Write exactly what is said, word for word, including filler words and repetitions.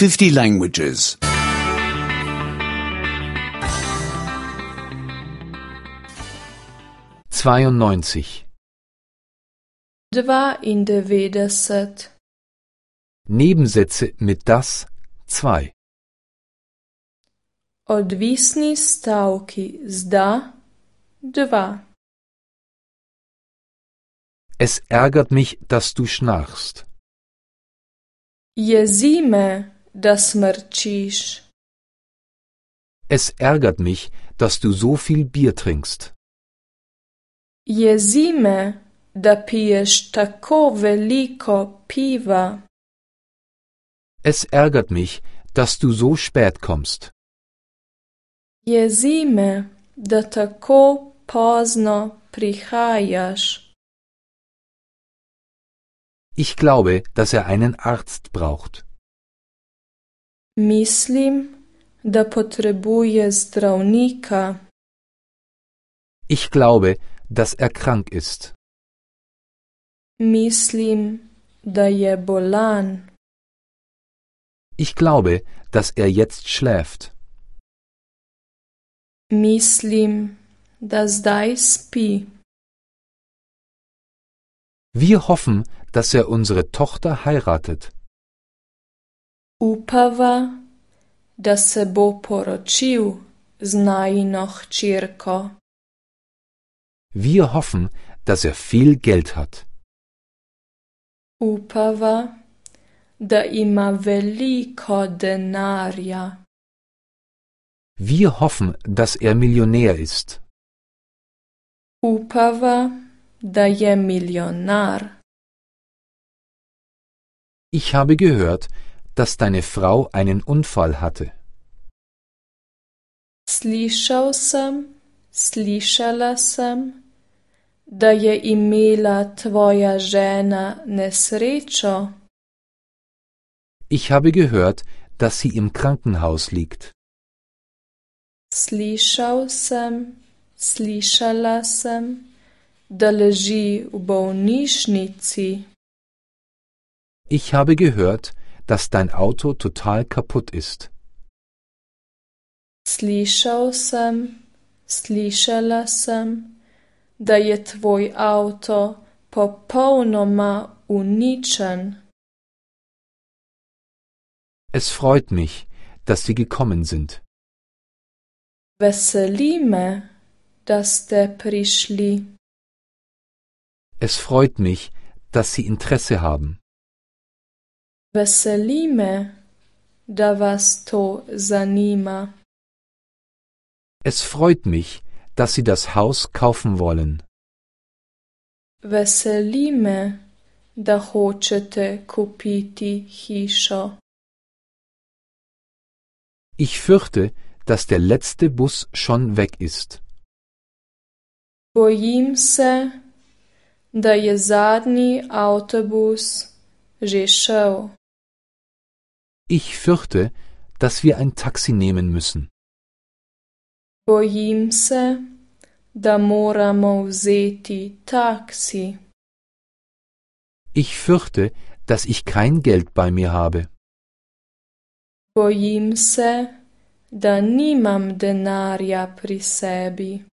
fifty languages. zweiundneunzig. dvaindevetdeset. Nebensätze mit das, zwei. Odvisni stavki z da, dva. Es ärgert mich, dass du schnarchst. Jezi me, da smrčiš. Es ärgert mich, dass du so viel Bier trinkst. Jezi me, da piješ tako veliko piva. Es ärgert mich, dass du so spät kommst. Jezi me, da tako pozno prihajaš. Ich glaube, dass er einen Arzt braucht. Mislim, da potrebuje zdravnika. Ich glaube, dass er krank ist. Mislim, da je bolan. Ich glaube, dass er jetzt schläft. Mislim, da zdaj spi. Wir hoffen, dass er unsere Tochter heiratet. Upava, da se bo poročil z najino hčerko. Wir hoffen, dass er viel Geld hat. Upava, da ima veliko denarja. Wir hoffen, dass er Millionär ist. Upava, da je milijonar. Ich habe gehört, dass deine Frau einen Unfall hatte. Slišal sem, slišala sem, da je imela tvoja žena nesrečo. Ich habe gehört, dass sie im Krankenhaus liegt. Slišal sem, slišala sem, da leži v bolnišnici. Ich habe gehört, dass dein Auto total kaputt ist. Slišal sem, slišala sem, da je tvoj avto popolnoma uničen. Es freut mich, dass Sie gekommen sind. Veseli me, da ste prišli. Es freut mich, dass Sie Interesse haben. Veseli me, da vas to zanima. Es freut mich, dass Sie das Haus kaufen wollen. Veseli me, da hočete kupiti hišo. Ich fürchte, dass der letzte Bus schon weg ist. Bojim se, da je zadnji avtobus že šel. Ich fürchte, dass wir ein Taxi nehmen müssen. Bojim se, da moramo vzeti taksi. Ich fürchte, dass ich kein Geld bei mir habe. Bojim se, da nimam denarja pri sebi.